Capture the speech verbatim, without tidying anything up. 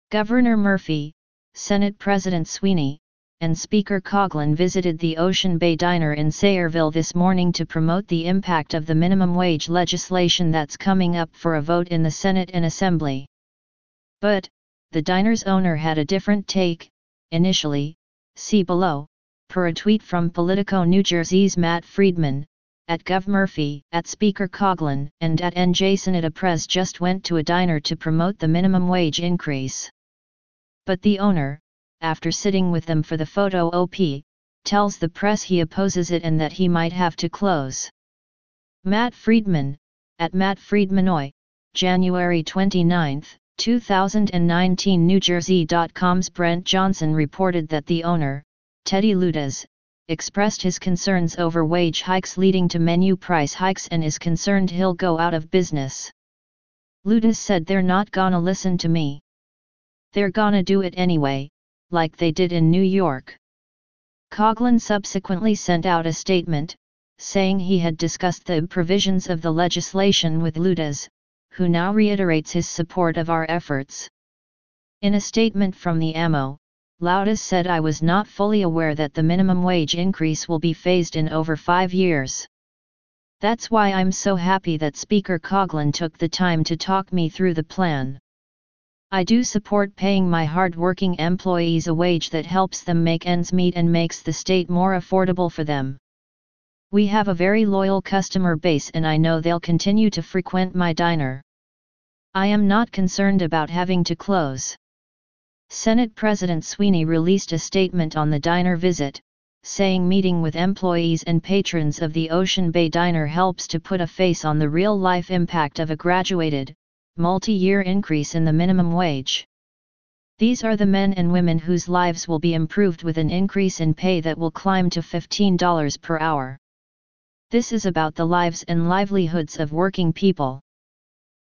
Governor Murphy, Senate President Sweeney, and Speaker Coughlin visited the Ocean Bay Diner in Sayreville this morning to promote the impact of the minimum wage legislation that's coming up for a vote in the Senate and Assembly. But, the diner's owner had a different take. Initially, see below, per a tweet from Politico New Jersey's Matt Friedman, at Gov Murphy, at Speaker Coughlin, and at N J Senate Press just went to a diner to promote the minimum wage increase. But the owner, after sitting with them for the photo op, tells the press he opposes it and that he might have to close. Matt Friedman, at Matt Friedmanoy, January twenty-ninth, two thousand nineteen New Jersey dot com's Brent Johnson reported that the owner, Teddy Ludas, expressed his concerns over wage hikes leading to menu price hikes and is concerned he'll go out of business. Ludas said they're not gonna listen to me. They're gonna do it anyway, like they did in New York. Coughlin subsequently sent out a statement, saying he had discussed the provisions of the legislation with Ludas, who now reiterates his support of our efforts. In a statement from the A M O, Ludas said, "I was not fully aware that the minimum wage increase will be phased in over five years. That's why I'm so happy that Speaker Coughlin took the time to talk me through the plan. I do support paying my hard-working employees a wage that helps them make ends meet and makes the state more affordable for them. We have a very loyal customer base and I know they'll continue to frequent my diner. I am not concerned about having to close." Senate President Sweeney released a statement on the diner visit, saying meeting with employees and patrons of the Ocean Bay Diner helps to put a face on the real-life impact of a graduated, multi-year increase in the minimum wage. These are the men and women whose lives will be improved with an increase in pay that will climb to fifteen dollars per hour. This is about the lives and livelihoods of working people.